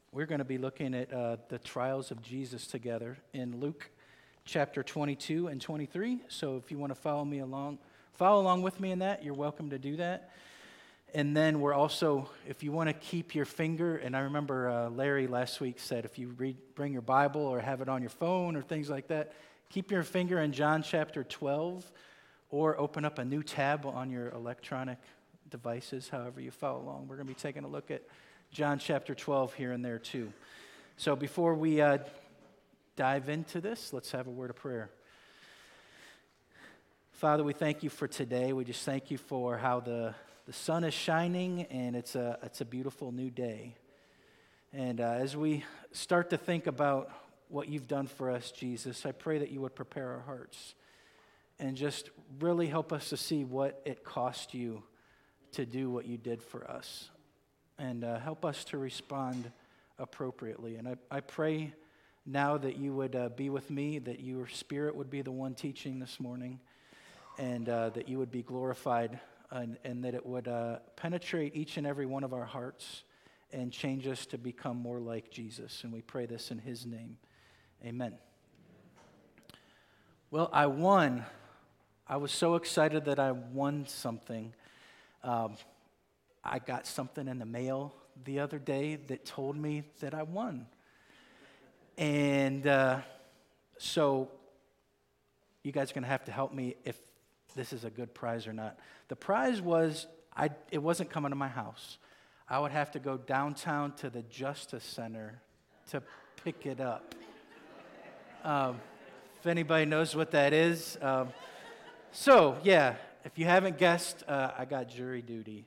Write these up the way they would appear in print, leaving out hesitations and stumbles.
We're going to be looking at the trials of Jesus together in Luke chapter 22 and 23. So if you want to follow along with me in that, you're welcome to do that. And then we're also, if you want to keep your finger, and I remember Larry last week said if you bring your Bible or have it on your phone or things like that, keep your finger in John chapter 12 or open up a new tab on your electronic devices, however you follow along. We're going to be taking a look at John chapter 12 here and there too. So before we dive into this, let's have a word of prayer. Father, we thank you for today. We just thank you for how the sun is shining and it's a beautiful new day. And as we start to think about what you've done for us, Jesus, I pray that you would prepare our hearts and just really help us to see what it cost you to do what you did for us. And help us to respond appropriately. And I pray now that you would be with me, that your Spirit would be the one teaching this morning, and that you would be glorified, and that it would penetrate each and every one of our hearts and change us to become more like Jesus. And we pray this in his name. Amen. Well, I won. I was so excited that I won something. I got something in the mail the other day that told me that I won. And so you guys are going to have to help me if this is a good prize or not. The prize was, it wasn't coming to my house. I would have to go downtown to the Justice Center to pick it up. If anybody knows what that is. So, yeah, if you haven't guessed, I got jury duty.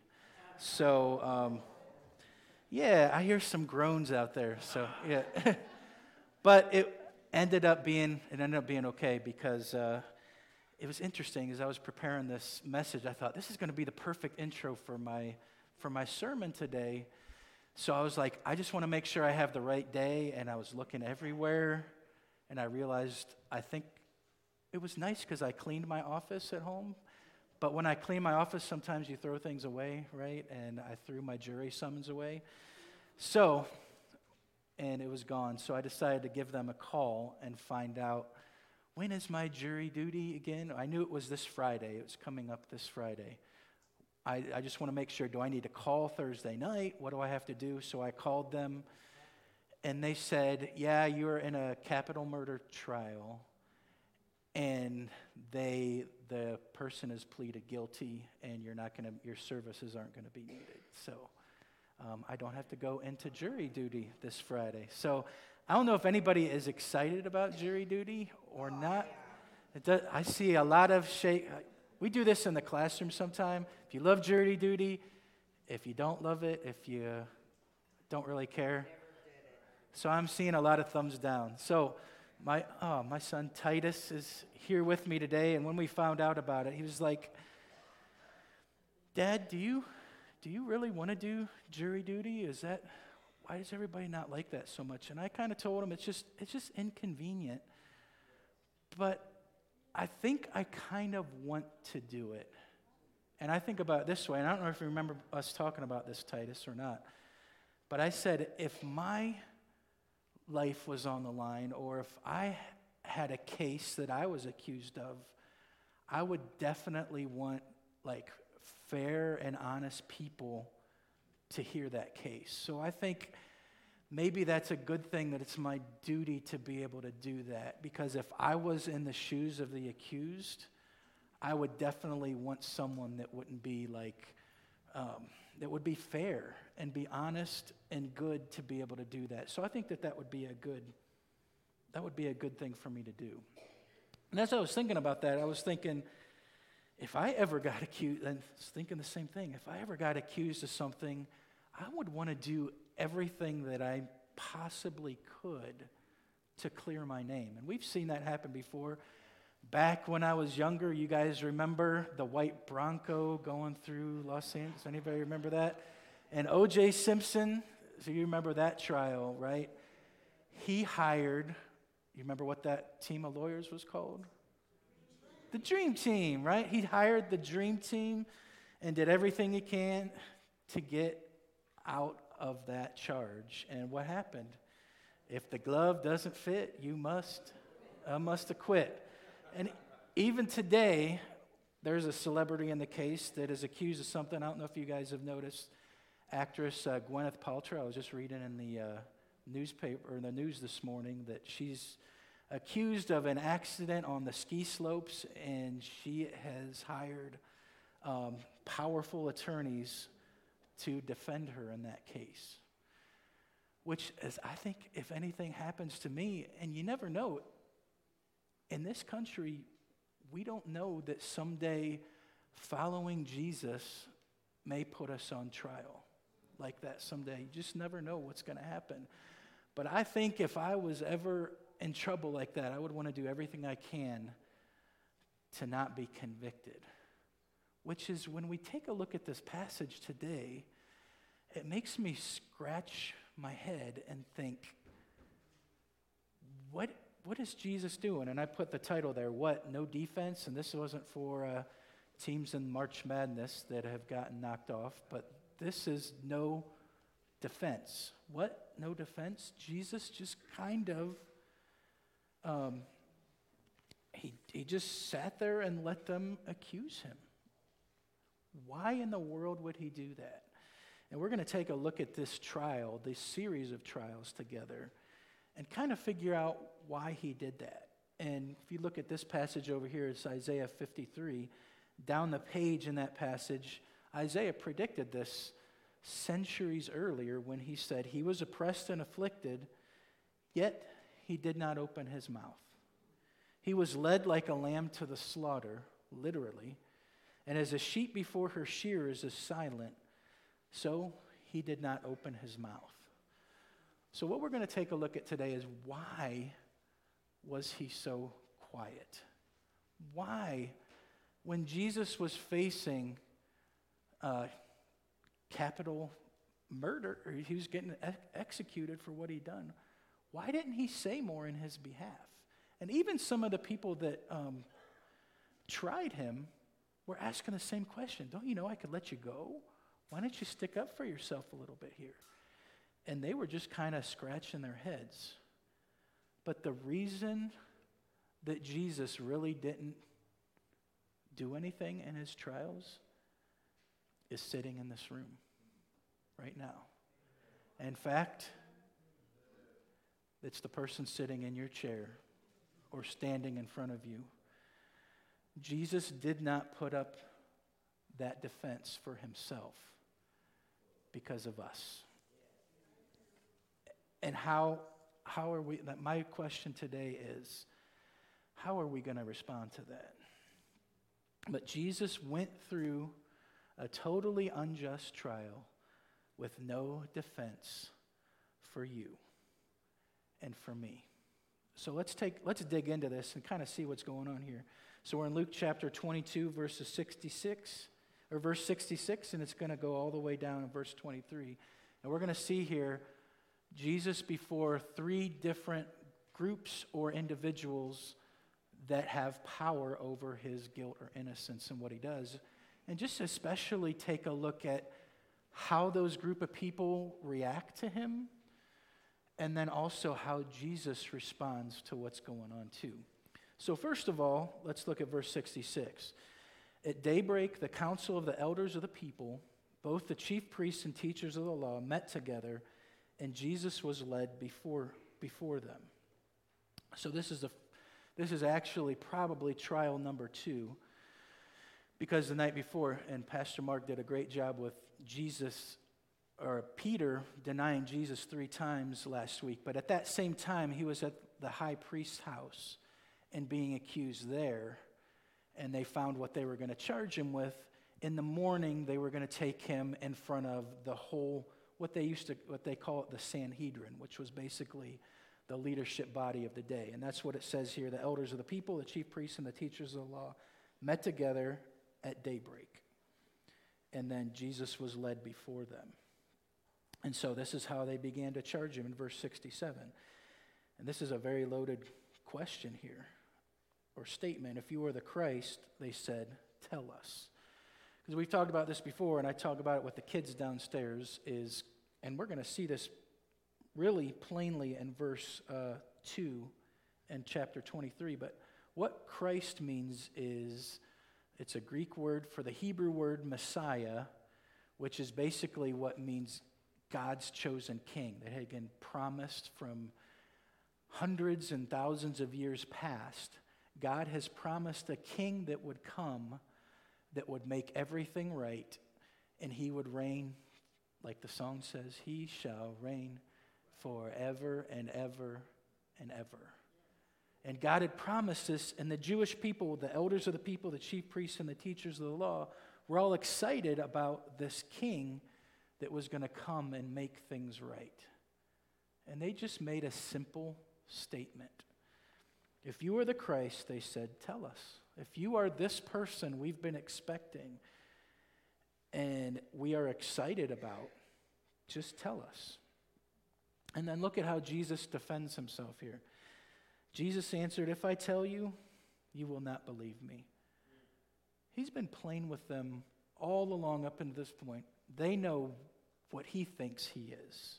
So, yeah, I hear some groans out there. So, yeah. But it ended up being okay because it was interesting. As I was preparing this message, I thought, this is going to be the perfect intro for my sermon today. So I was like, I just want to make sure I have the right day. And I was looking everywhere, and I realized I think it was nice because I cleaned my office at home. But when I clean my office, sometimes you throw things away, right? And I threw my jury summons away. So, and it was gone. So I decided to give them a call and find out, when is my jury duty again? I knew it was this Friday. It was coming up this Friday. I just want to make sure, do I need to call Thursday night? What do I have to do? So I called them, and they said, yeah, you're in a capital murder trial. And the person has pleaded guilty, and your services aren't going to be needed. So I don't have to go into jury duty this Friday. So I don't know if anybody is excited about jury duty or not. I see a lot of shake. We do this in the classroom sometime. If you love jury duty, if you don't love it, if you don't really care. So I'm seeing a lot of thumbs down. So my son Titus is here with me today, and when we found out about it, he was like, Dad, do you really want to do jury duty? Why does everybody not like that so much? And I kind of told him it's just inconvenient, but I think I kind of want to do it. And I think about it this way, and I don't know if you remember us talking about this, Titus, or not, but I said, if my life was on the line, or if I had a case that I was accused of, I would definitely want fair and honest people to hear that case. So I think maybe that's a good thing, that it's my duty to be able to do that, because if I was in the shoes of the accused, I would definitely want someone that wouldn't be that would be fair and be honest and good to be able to do that. So I think that would be a good thing for me to do. And as I was thinking about that, I was thinking, if I ever got accused, and I was thinking the same thing, if I ever got accused of something, I would want to do everything that I possibly could to clear my name. And we've seen that happen before. Back when I was younger, you guys remember the white Bronco going through Los Angeles? Anybody remember that? And O.J. Simpson, so you remember that trial, right? He hired, you remember what that team of lawyers was called? The Dream Team, right? He hired the Dream Team and did everything he can to get out of that charge. And what happened? If the glove doesn't fit, you must acquit. And even today, there's a celebrity in the case that is accused of something. I don't know if you guys have noticed. Actress Gwyneth Paltrow. I was just reading in the newspaper or the news this morning that she's accused of an accident on the ski slopes, and she has hired powerful attorneys to defend her in that case. Which is, I think, if anything happens to me, and you never know, in this country, we don't know that someday following Jesus may put us on trial like that someday. You just never know what's going to happen. But I think if I was ever in trouble like that, I would want to do everything I can to not be convicted. Which is, when we take a look at this passage today, it makes me scratch my head and think, what is Jesus doing? And I put the title there, what? No defense? And this wasn't for teams in March Madness that have gotten knocked off, but this is no defense. What? No defense? Jesus just kind of, he just sat there and let them accuse him. Why in the world would he do that? And we're going to take a look at this trial, this series of trials together, and kind of figure out why he did that. And if you look at this passage over here, it's Isaiah 53. Down the page in that passage, Isaiah predicted this centuries earlier when he said, he was oppressed and afflicted, yet he did not open his mouth. He was led like a lamb to the slaughter, literally, and as a sheep before her shearers is silent, so he did not open his mouth. So what we're going to take a look at today is, why was he so quiet? Why, when Jesus was facing capital murder, or he was getting executed for what he'd done, why didn't he say more in his behalf? And even some of the people that tried him were asking the same question. Don't you know I could let you go? Why don't you stick up for yourself a little bit here? And they were just kind of scratching their heads. But the reason that Jesus really didn't do anything in his trials is sitting in this room right now. In fact, it's the person sitting in your chair or standing in front of you. Jesus did not put up that defense for himself because of us. And how are we, my question today is, how are we going to respond to that? But Jesus went through a totally unjust trial with no defense for you and for me. So let's dig into this and kind of see what's going on here. So we're in Luke chapter 22, verse 66, and it's going to go all the way down in verse 23. And we're going to see here Jesus before three different groups or individuals that have power over his guilt or innocence and what he does. And just especially take a look at how those group of people react to him, and then also how Jesus responds to what's going on too. So first of all, let's look at verse 66. At daybreak, the council of the elders of the people, both the chief priests and teachers of the law, met together, and Jesus was led before them. So this is actually probably trial number 2, because the night before, and Pastor Mark did a great job with Peter denying Jesus 3 times last week, but at that same time, he was at the high priest's house and being accused there, and they found what they were going to charge him with. In the morning, they were going to take him in front of the whole, what they call it, the Sanhedrin, which was basically the leadership body of the day. And that's what it says here. The elders of the people, the chief priests, and the teachers of the law met together at daybreak. And then Jesus was led before them. And so this is how they began to charge him in verse 67. And this is a very loaded question here, or statement. If you are the Christ, they said, tell us. Because we've talked about this before, and I talk about it with the kids downstairs, is And we're going to see this really plainly in verse 2 in chapter 23. But what Christ means is, it's a Greek word for the Hebrew word Messiah, which is basically what means God's chosen king that had been promised from hundreds and thousands of years past. God has promised a king that would come, that would make everything right, and he would reign, like the song says, he shall reign forever and ever and ever. And God had promised this, and the Jewish people, the elders of the people, the chief priests and the teachers of the law, were all excited about this king that was going to come and make things right. And they just made a simple statement. If you are the Christ, they said, tell us. If you are this person we've been expecting and we are excited about, just tell us. And then look at how Jesus defends himself here. Jesus answered, if I tell you, you will not believe me. He's been plain with them all along up until this point. They know what he thinks he is.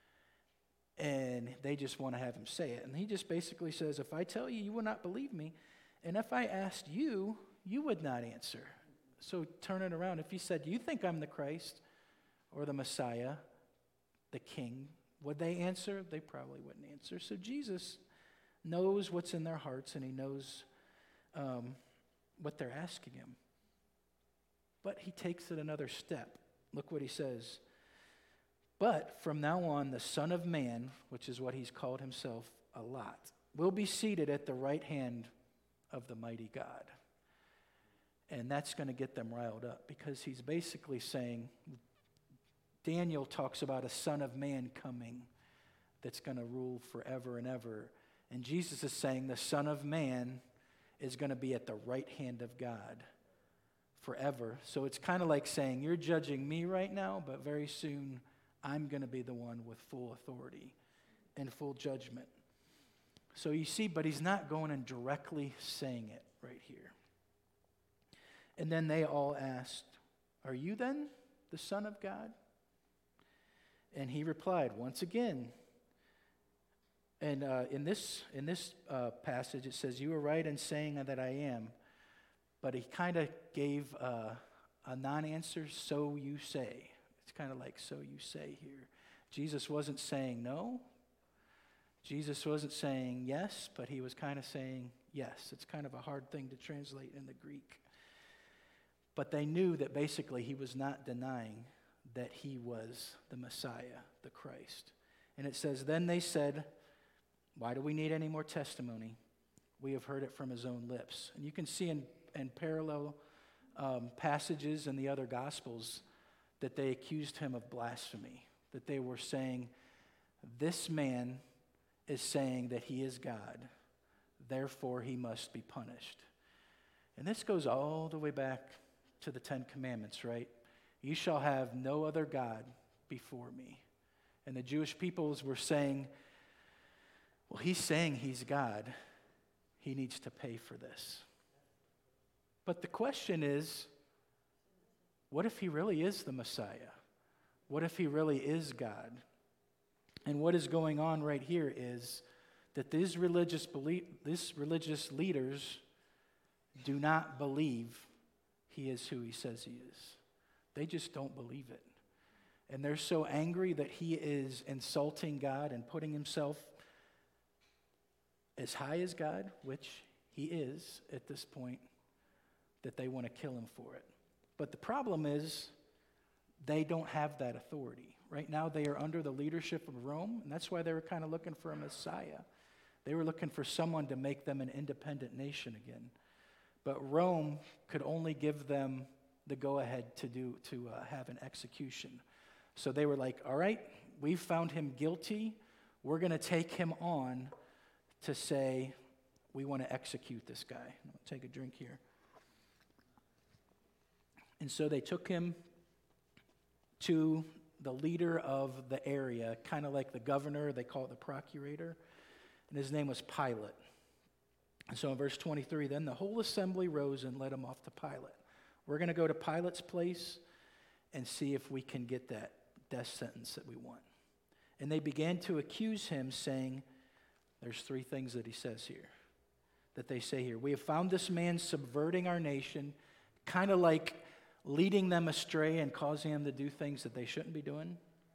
And they just want to have him say it. And he just basically says, if I tell you, you will not believe me. And if I asked you, you would not answer. So turn it around. If he said, you think I'm the Christ or the Messiah, the king, would they answer? They probably wouldn't answer. So Jesus knows what's in their hearts, and he knows what they're asking him. But he takes it another step. Look what he says. But from now on, the Son of Man, which is what he's called himself a lot, will be seated at the right hand of the mighty God. And that's going to get them riled up, because he's basically saying, Daniel talks about a Son of Man coming that's going to rule forever and ever. And Jesus is saying the Son of Man is going to be at the right hand of God forever. So it's kind of like saying, you're judging me right now, but very soon I'm going to be the one with full authority and full judgment. So you see, but he's not going and directly saying it right here. And then they all asked, are you then the Son of God? And he replied once again. And in this passage, it says, you are right in saying that I am. But he kind of gave a non-answer, so you say. It's kind of like, so you say here. Jesus wasn't saying no. Jesus wasn't saying yes, but he was kind of saying yes. It's kind of a hard thing to translate in the Greek. But they knew that basically he was not denying that he was the Messiah, the Christ. And it says, then they said, why do we need any more testimony? We have heard it from his own lips. And you can see in parallel passages in the other Gospels that they accused him of blasphemy, that they were saying, this man is saying that he is God, therefore he must be punished. And this goes all the way back to the Ten Commandments, right? You shall have no other God before me. And the Jewish peoples were saying, well, he's saying he's God. He needs to pay for this. But the question is, what if he really is the Messiah? What if he really is God? And what is going on right here is that these religious leaders do not believe he is who he says he is. They just don't believe it. And they're so angry that he is insulting God and putting himself as high as God, which he is at this point, that they want to kill him for it. But the problem is they don't have that authority. Right now they are under the leadership of Rome, and that's why they were kind of looking for a Messiah. They were looking for someone to make them an independent nation again. But Rome could only give them the go-ahead to have an execution. So they were like, all right, we've found him guilty. We're going to take him on to say, we want to execute this guy. I'll take a drink here. And so they took him to the leader of the area, kind of like the governor, they call it the procurator, and his name was Pilate. And so in verse 23, then the whole assembly rose and led him off to Pilate. We're going to go to Pilate's place and see if we can get that death sentence that we want. And they began to accuse him, saying, there's three things that he says here, that they say here. We have found this man subverting our nation, kind of like leading them astray and causing them to do things that they shouldn't be doing.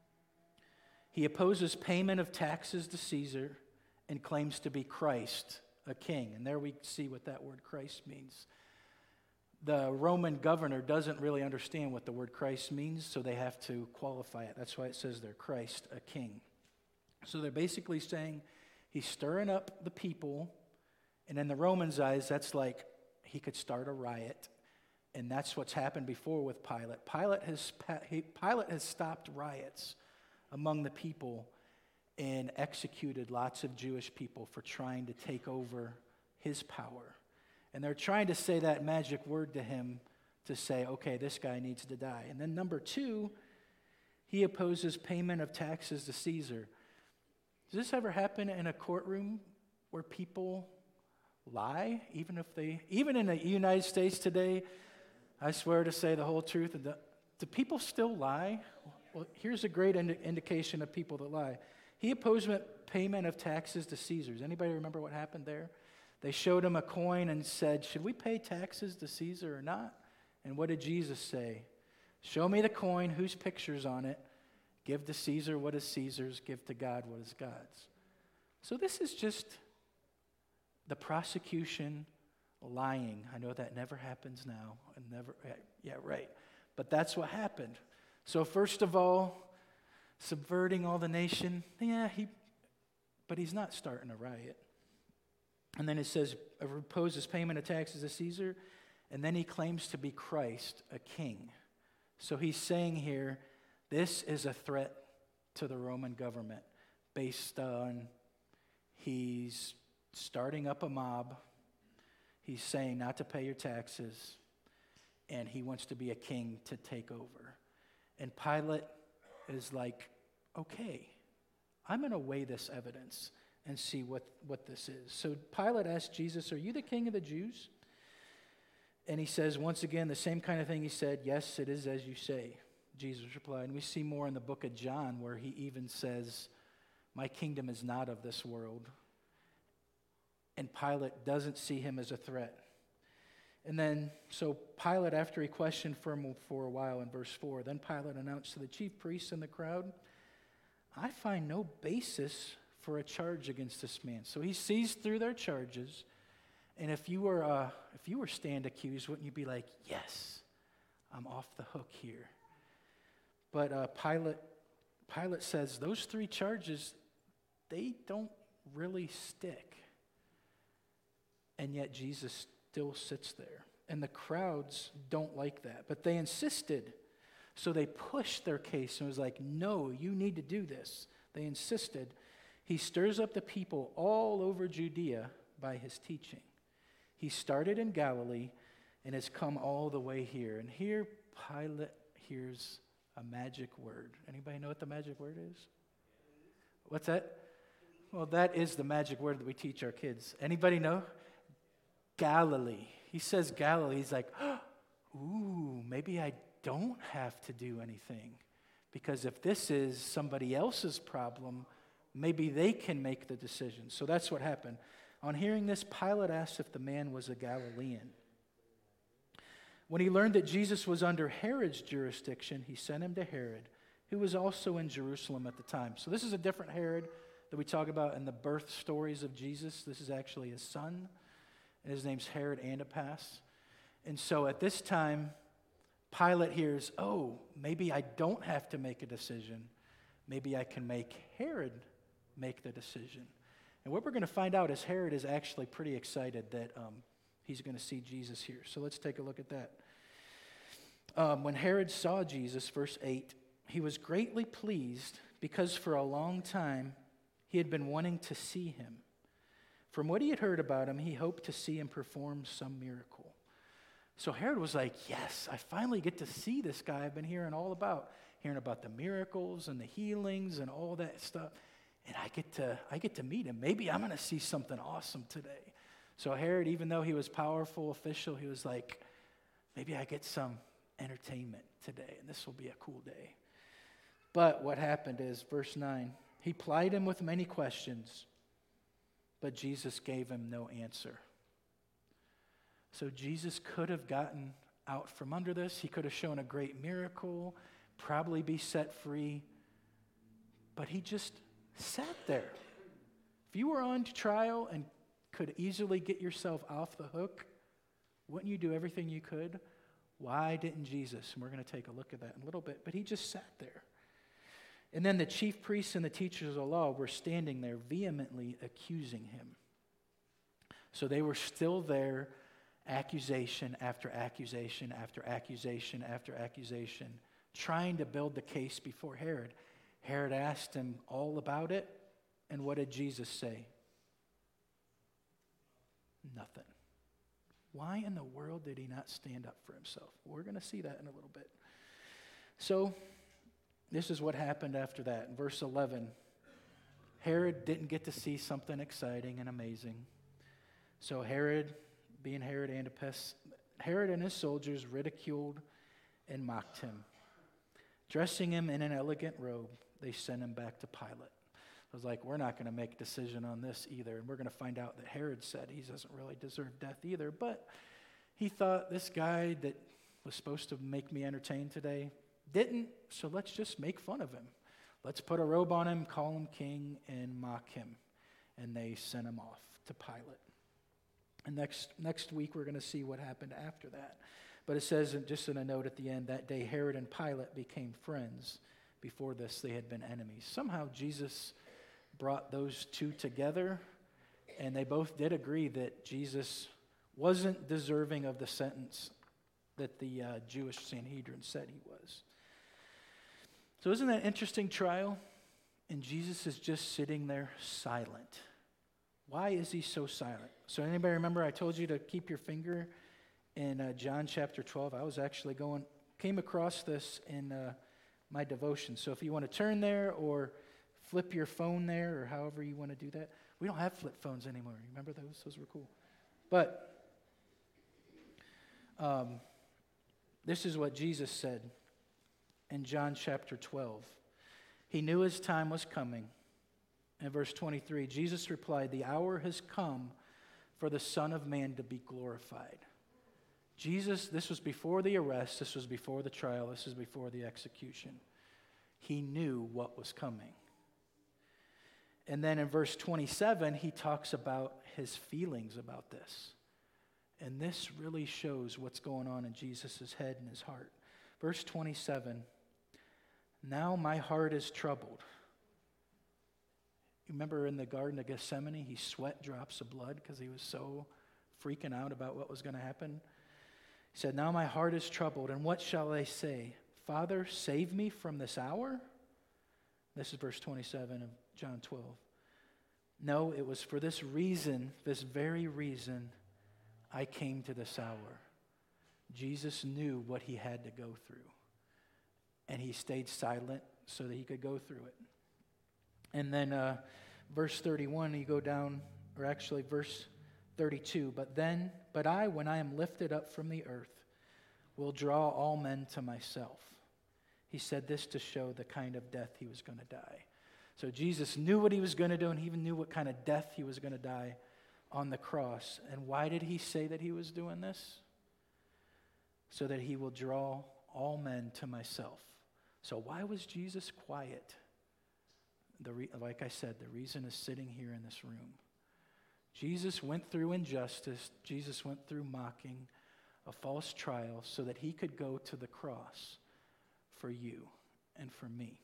He opposes payment of taxes to Caesar and claims to be Christ, a king. And there we see what that word Christ means. The Roman governor doesn't really understand what the word Christ means, so they have to qualify it. That's why it says they're Christ, a king. So they're basically saying he's stirring up the people, and in the Romans' eyes, that's like he could start a riot. And that's what's happened before with Pilate. Pilate has stopped riots among the people and executed lots of Jewish people for trying to take over his power. And they're trying to say that magic word to him to say, okay, this guy needs to die. And then number two, he opposes payment of taxes to Caesar. Does this ever happen in a courtroom where people lie, even in the United States today? I swear to say the whole truth. Do people still lie? Well, here's a great indication of people that lie. He opposed payment of taxes to Caesar. Does anybody remember what happened there? They showed him a coin and said, should we pay taxes to Caesar or not? And what did Jesus say? Show me the coin, whose picture's on it. Give to Caesar what is Caesar's, give to God what is God's. So this is just the prosecution lying. I know that never happens now. Yeah, right. But that's what happened. So first of all, subverting all the nation. But he's not starting a riot. And then it says, opposes payment of taxes to Caesar. And then he claims to be Christ, a king. So he's saying here, this is a threat to the Roman government based on he's starting up a mob. He's saying not to pay your taxes. And he wants to be a king to take over. And Pilate is like, okay, I'm going to weigh this evidence and see what this is. So Pilate asked Jesus, are you the king of the Jews? And he says, once again, the same kind of thing he said, yes, it is as you say. Jesus replied, and we see more in the book of John where he even says, my kingdom is not of this world. And Pilate doesn't see him as a threat. And then, so Pilate, after he questioned for him for a while in verse 4, then Pilate announced to the chief priests and the crowd, I find no basis for a charge against this man. So he sees through their charges. And if you were stand accused, wouldn't you be like, yes, I'm off the hook here? But Pilate says those three charges, they don't really stick. And yet Jesus still sits there. And the crowds don't like that. But they insisted. So they pushed their case and was like, no, you need to do this. They insisted. He stirs up the people all over Judea by his teaching. He started in Galilee and has come all the way here. And here Pilate hears a magic word. Anybody know what the magic word is? What's that? Well, that is the magic word that we teach our kids. Anybody know? Galilee. He says Galilee. He's like, ooh, maybe I don't have to do anything. Because if this is somebody else's problem, maybe they can make the decision. So that's what happened. On hearing this, Pilate asked if the man was a Galilean. When he learned that Jesus was under Herod's jurisdiction, he sent him to Herod, who was also in Jerusalem at the time. So this is a different Herod that we talk about in the birth stories of Jesus. This is actually his son, and his name's Herod Antipas. And so at this time, Pilate hears, oh, maybe I don't have to make a decision. Maybe I can make Herod make the decision. And what we're going to find out is Herod is actually pretty excited that he's going to see Jesus here. So let's take a look at that. When Herod saw Jesus, verse 8, he was greatly pleased because for a long time he had been wanting to see him. From what he had heard about him, he hoped to see him perform some miracle. So Herod was like, yes, I finally get to see this guy I've been hearing about the miracles and the healings and all that stuff. And I get to meet him. Maybe I'm going to see something awesome today. So Herod, even though he was powerful official, he was like, maybe I get some entertainment today, and this will be a cool day. But what happened is, verse 9, he plied him with many questions, but Jesus gave him no answer. So Jesus could have gotten out from under this. He could have shown a great miracle, probably be set free, but he just sat there. If you were on trial and could easily get yourself off the hook, wouldn't you do everything you could? Why didn't Jesus? And we're going to take a look at that in a little bit, but he just sat there. And then the chief priests and the teachers of the law were standing there vehemently accusing him. So they were still there, accusation after accusation after accusation after accusation, trying to build the case before Herod. Herod asked him all about it, and what did Jesus say? Nothing. Why in the world did he not stand up for himself? We're going to see that in a little bit. So, this is what happened after that. In verse 11, Herod didn't get to see something exciting and amazing. So Herod, being Herod Antipas, Herod and his soldiers ridiculed and mocked him. Dressing him in an elegant robe, they sent him back to Pilate. I was like, we're not going to make a decision on this either. And we're going to find out that Herod said he doesn't really deserve death either. But he thought, this guy that was supposed to make me entertained today didn't, so let's just make fun of him. Let's put a robe on him, call him king, and mock him. And they sent him off to Pilate. And next week, we're going to see what happened after that. But it says, just in a note at the end, that day Herod and Pilate became friends. Before this, they had been enemies. Somehow Jesus brought those two together, and they both did agree that Jesus wasn't deserving of the sentence that the Jewish Sanhedrin said he was. So isn't that an interesting trial? And Jesus is just sitting there silent. Why is he so silent? So anybody remember I told you to keep your finger in John chapter 12? I was actually came across this in my devotion. So if you want to turn there or flip your phone there or however you want to do that. We don't have flip phones anymore. Remember those? Those were cool. But this is what Jesus said in John chapter 12. He knew his time was coming. In verse 23, Jesus replied, "The hour has come for the Son of Man to be glorified." Jesus, this was before the arrest, this was before the trial, this is before the execution. He knew what was coming. And then in verse 27, he talks about his feelings about this. And this really shows what's going on in Jesus' head and his heart. Verse 27, "Now my heart is troubled." You remember in the Garden of Gethsemane, he sweat drops of blood because he was so freaking out about what was going to happen. He said, "Now my heart is troubled, and what shall I say? Father, save me from this hour?" This is verse 27 of John 12. "No, it was for this reason, this very reason, I came to this hour." Jesus knew what he had to go through. And he stayed silent so that he could go through it. And then verse 31, you go down, or actually verse 32. But I, when I am lifted up from the earth, will draw all men to myself." He said this to show the kind of death he was going to die. So Jesus knew what he was going to do, and he even knew what kind of death he was going to die on the cross. And why did he say that he was doing this? So that he will draw all men to myself. So why was Jesus quiet? Like I said, the reason is sitting here in this room. Jesus went through injustice. Jesus went through mocking, a false trial, so that he could go to the cross for you and for me.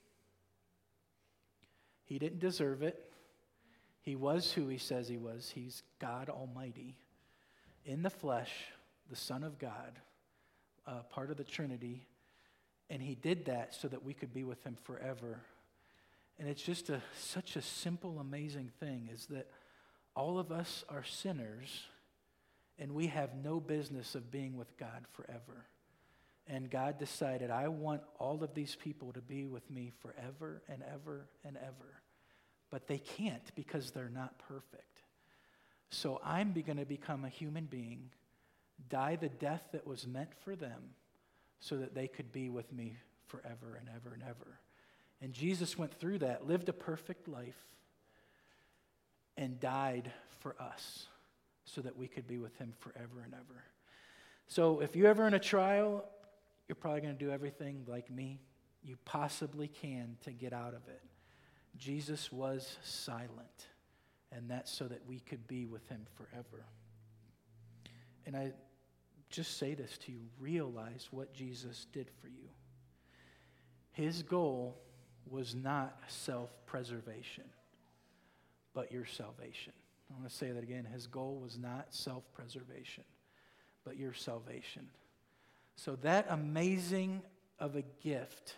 He didn't deserve it. He was who he says he was. He's God Almighty in the flesh, the Son of God, part of the Trinity. And he did that so that we could be with him forever. And it's just such a simple, amazing thing is that all of us are sinners and we have no business of being with God forever. And God decided, I want all of these people to be with me forever and ever and ever. But they can't because they're not perfect. So I'm going to become a human being, die the death that was meant for them so that they could be with me forever and ever and ever. And Jesus went through that, lived a perfect life, and died for us so that we could be with him forever and ever. So if you're ever in a trial, you're probably going to do everything like me you possibly can to get out of it. Jesus was silent, and that's so that we could be with him forever. And I just say this to you, realize what Jesus did for you. His goal was not self-preservation, but your salvation. I want to say that again. His goal was not self-preservation, but your salvation. So that amazing of a gift,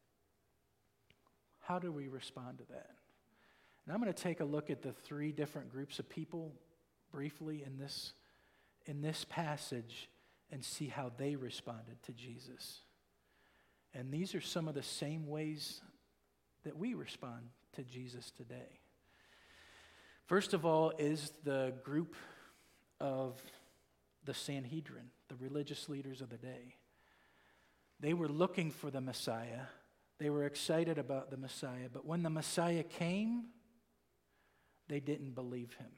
how do we respond to that? And I'm going to take a look at the three different groups of people briefly in this passage and see how they responded to Jesus. And these are some of the same ways that we respond to Jesus today. First of all is the group of the Sanhedrin, the religious leaders of the day. They were looking for the Messiah. They were excited about the Messiah. But when the Messiah came, they didn't believe him.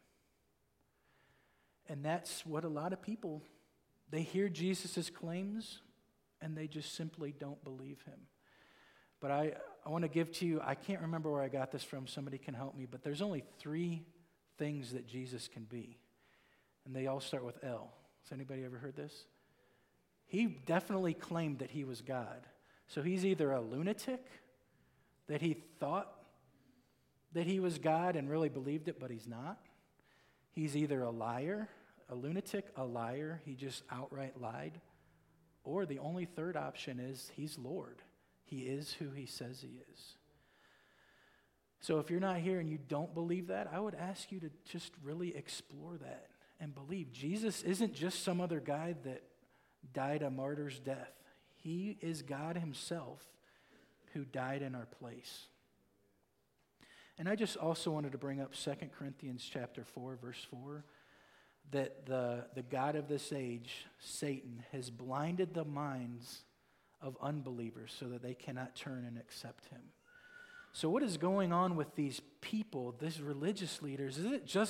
And that's what a lot of people, they hear Jesus' claims and they just simply don't believe him. But I want to give to you, I can't remember where I got this from, somebody can help me, but there's only 3 things that Jesus can be. And they all start with L. Has anybody ever heard this? He definitely claimed that he was God. So he's either a lunatic, that he thought that he was God and really believed it, but he's not. He's either a liar, a lunatic, a liar, he just outright lied. Or the only third option is he's Lord. He is who he says he is. So if you're not here and you don't believe that, I would ask you to just really explore that and believe. Jesus isn't just some other guy that died a martyr's death. He is God himself who died in our place. And I just also wanted to bring up 2 Corinthians chapter 4, verse 4, that the God of this age, Satan, has blinded the minds of unbelievers so that they cannot turn and accept him. So what is going on with these people, these religious leaders,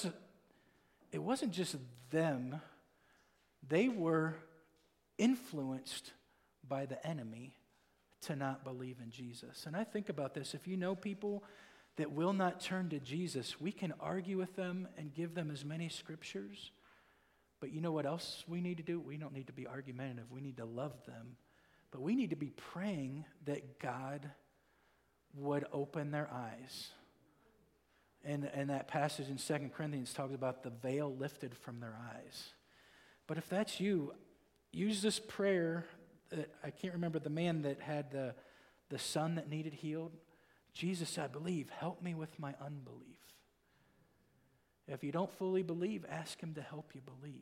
it wasn't just them. They were influenced by the enemy to not believe in Jesus. And I think about this. If you know people that will not turn to Jesus, we can argue with them and give them as many scriptures. But you know what else we need to do? We don't need to be argumentative. We need to love them. But we need to be praying that God would open their eyes. And that passage in 2 Corinthians talks about the veil lifted from their eyes. But if that's you, use this prayer. I can't remember the man that had the son that needed healed. Jesus, I believe, help me with my unbelief. If you don't fully believe, ask him to help you believe.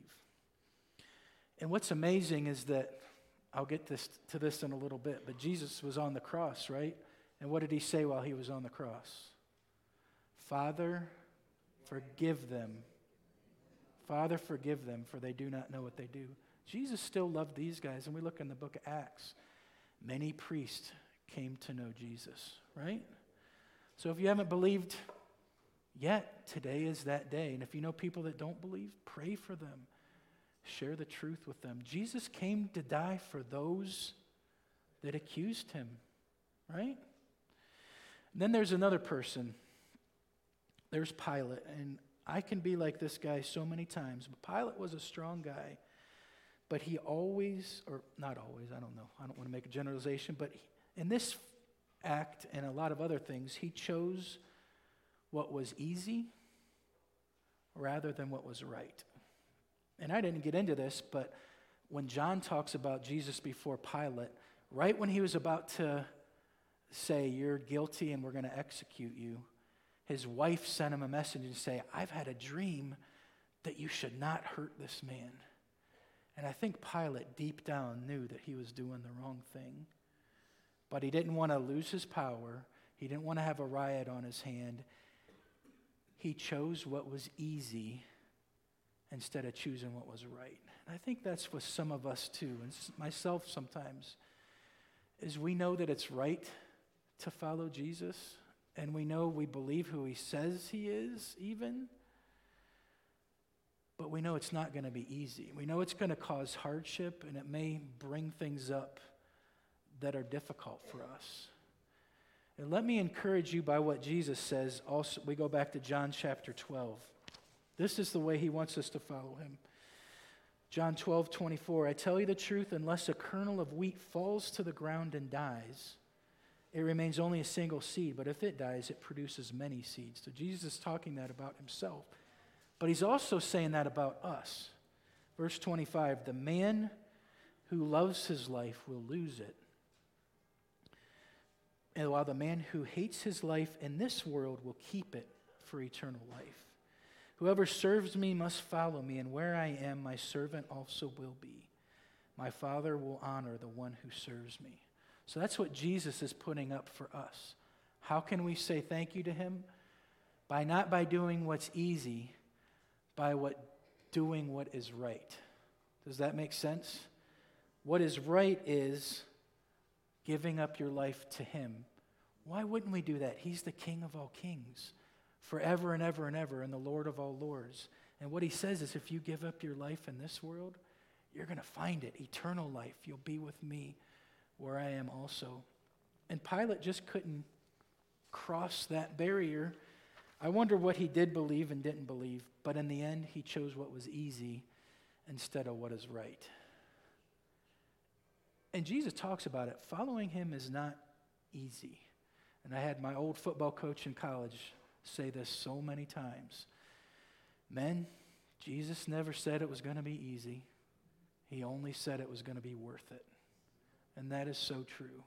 And what's amazing is that, I'll get to this in a little bit, but Jesus was on the cross, right? And what did he say while he was on the cross? Father, forgive them. Father, forgive them, for they do not know what they do. Jesus still loved these guys, and we look in the book of Acts. Many priests came to know Jesus, right? So if you haven't believed yet, today is that day. And if you know people that don't believe, pray for them. Share the truth with them. Jesus came to die for those that accused him, right? And then there's another person. There's Pilate. And I can be like this guy so many times. But Pilate was a strong guy. But he always, or not always, I don't know. I don't want to make a generalization. But in this act and a lot of other things, he chose what was easy rather than what was right. And I didn't get into this, but when John talks about Jesus before Pilate, right when he was about to say, you're guilty and we're going to execute you, his wife sent him a message and say, I've had a dream that you should not hurt this man. And I think Pilate deep down knew that he was doing the wrong thing. But he didn't want to lose his power. He didn't want to have a riot on his hand. He chose what was easy instead of choosing what was right. And I think that's with some of us too, and myself sometimes, is we know that it's right to follow Jesus, and we know we believe who he says he is even, but we know it's not going to be easy. We know it's going to cause hardship, and it may bring things up that are difficult for us. And let me encourage you by what Jesus says. Also, we go back to John chapter 12. This is the way he wants us to follow him. John 12:24, I tell you the truth, unless a kernel of wheat falls to the ground and dies, it remains only a single seed, but if it dies, it produces many seeds. So Jesus is talking that about himself. But he's also saying that about us. Verse 25, the man who loves his life will lose it. And while the man who hates his life in this world will keep it for eternal life. Whoever serves me must follow me, and where I am, my servant also will be. My Father will honor the one who serves me. So that's what Jesus is putting up for us. How can we say thank you to him? Not by doing what's easy, by doing what is right. Does that make sense? What is right is giving up your life to him. Why wouldn't we do that? He's the King of all kings, forever and ever and ever, and the Lord of all lords. And what he says is if you give up your life in this world, you're going to find it, eternal life. You'll be with me where I am also. And Pilate just couldn't cross that barrier. I wonder what he did believe and didn't believe, but in the end, he chose what was easy instead of what is right. And Jesus talks about it. Following him is not easy. And I had my old football coach in college say this so many times. Men, Jesus never said it was going to be easy. He only said it was going to be worth it. And that is so true.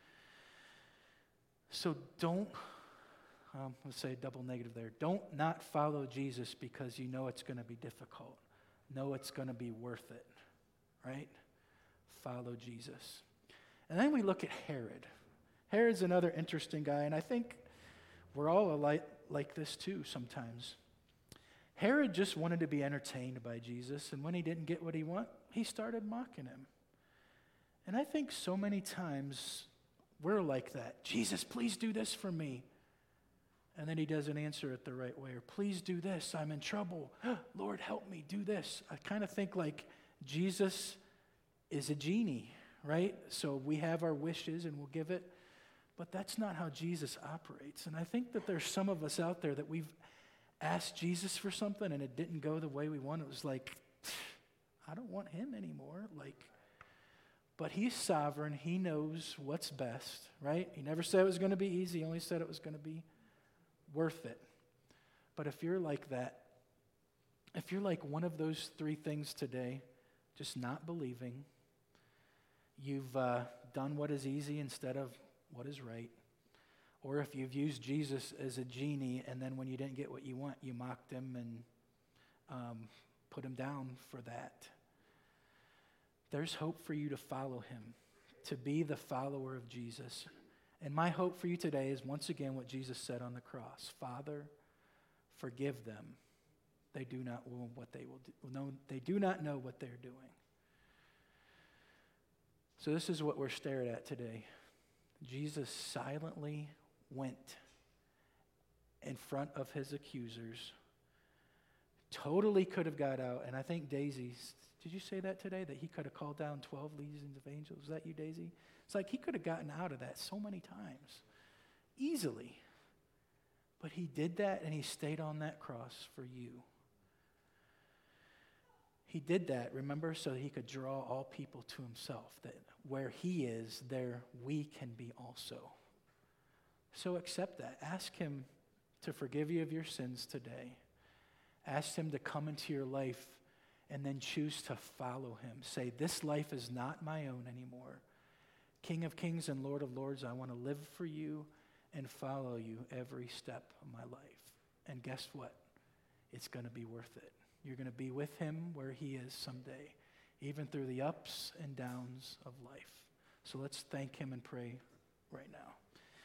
So don't, let's say a double negative there. Don't not follow Jesus because you know it's going to be difficult. Know it's going to be worth it, right? Follow Jesus. And then we look at Herod. Herod's another interesting guy, and I think we're all like this too sometimes. Herod just wanted to be entertained by Jesus, and when he didn't get what he wanted, he started mocking him. And I think so many times we're like that. Jesus, please do this for me. And then he doesn't answer it the right way. Or please do this, I'm in trouble. Lord, help me, do this. I kind of think like Jesus is a genie, right? So we have our wishes and we'll give it. But that's not how Jesus operates. And I think that there's some of us out there that we've asked Jesus for something and it didn't go the way we wanted. It was like, I don't want him anymore. But he's sovereign. He knows what's best, right? He never said it was going to be easy. He only said it was going to be worth it. But if you're like that, if you're like one of those three things today, just not believing, you've done what is easy instead of what is right, or if you've used Jesus as a genie and then when you didn't get what you want, you mocked him and put him down for that. There's hope for you to follow him, to be the follower of Jesus. And my hope for you today is once again what Jesus said on the cross. Father, forgive them. They do not know what they will do. No, they do not know what they're doing. So this is what we're staring at today. Jesus silently went in front of his accusers. Totally could have got out. And I think Daisy, did you say that today? That he could have called down 12 legions of angels? Was that you, Daisy? It's like he could have gotten out of that so many times. Easily. But he did that and he stayed on that cross for you. He did that, remember, so he could draw all people to himself. That where he is, there we can be also. So accept that. Ask him to forgive you of your sins today. Ask him to come into your life and then choose to follow him. Say, this life is not my own anymore. King of kings and Lord of lords, I want to live for you and follow you every step of my life. And guess what? It's going to be worth it. You're going to be with him where he is someday, even through the ups and downs of life. So let's thank him and pray right now.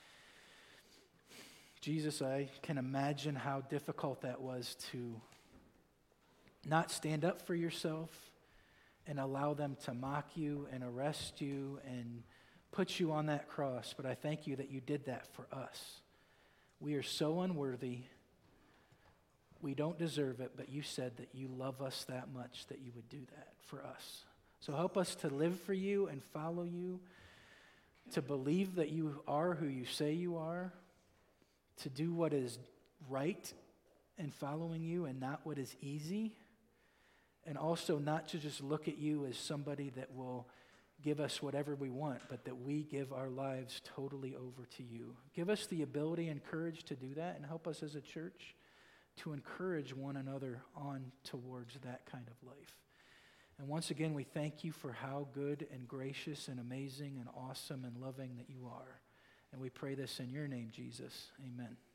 Jesus, I can imagine how difficult that was to not stand up for yourself and allow them to mock you and arrest you and put you on that cross, but I thank you that you did that for us. We are so unworthy. We don't deserve it, but you said that you love us that much that you would do that for us. So help us to live for you and follow you, to believe that you are who you say you are, to do what is right in following you and not what is easy, and also not to just look at you as somebody that will give us whatever we want, but that we give our lives totally over to you. Give us the ability and courage to do that, and help us as a church to encourage one another on towards that kind of life. And once again, we thank you for how good and gracious and amazing and awesome and loving that you are. And we pray this in your name, Jesus. Amen.